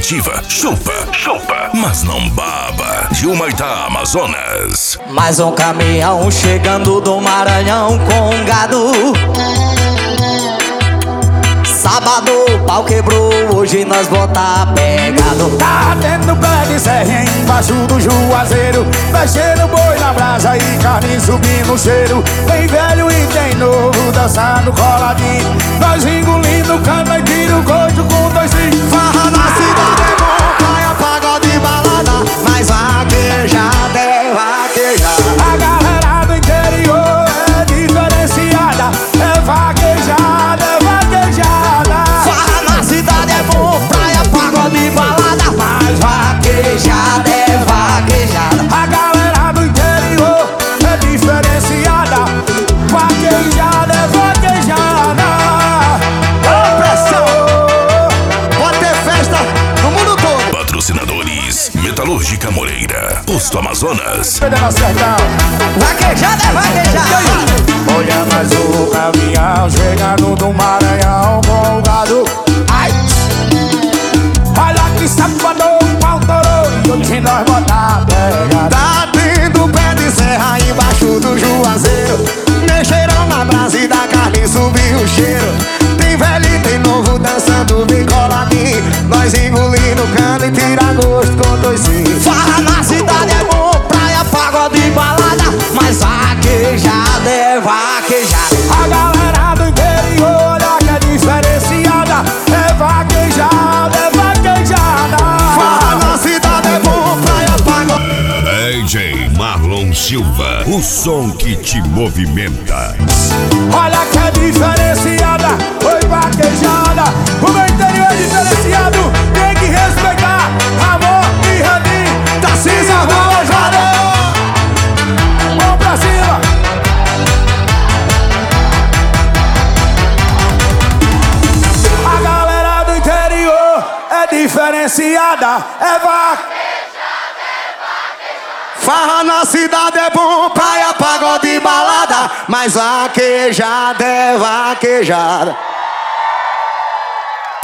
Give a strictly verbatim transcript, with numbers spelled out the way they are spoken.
primitiva, chupa, chupa, mas não baba. De Humaitá, Amazonas. Mais um caminhão chegando do Maranhão com um gado. Sábado o pau quebrou, hoje nós botar pegado. Tá tendo pé de serra embaixo do juazeiro, mexendo boi na brasa e carne subindo o cheiro. Tem velho e tem novo dançando coladinho, nós engolindo cana e tiro coito com dois filhos. Farra na cidade é bom, praia, pagode e balada, mas vaquejada é vaquejada. A galera do interior é diferenciada, é vaquejada, é vaquejada. Farra na cidade é bom, praia, pagode e balada, mas vaquejada é vaquejada. A galera do interior é diferenciada, vaquejada é vaquejada. Ô, pressão! Pode ter festa no mundo todo. Patrocinadores: Metalúrgica Moreira, Posto Amazonas. Vaquejada é vaquejada. Olha mais o caminhão chegando do Maranhão com o gado. Ai! Olha que safador, pau torou, e hoje nós botar pegada. Tá tendo pé de serra embaixo do juazeiro, mexeram na brasa e da carne subiu o cheiro. Tem velho e tem novo dançando bem coladinho, nós engolindo cana e tira gosto com dois filhos. Farra na cidade é bom, praia, pagode e balada, mas vaquejada é vaquejada. A galera do interior, olha que é diferenciada, é vaquejada, é vaquejada. Farra na cidade é bom, praia, pagode. D J Marlon Silva, o som que te movimenta. Olha que é diferenciada, oi vaquejada. O meu interior é diferenciado, tem que respeitar. Amor e Rani, tá se arrojada. Vamos pra cima. A galera do interior é diferenciada, é vaquejada. Farra na cidade é bom, praia, pagode e balada, mas vaquejada é vaquejada.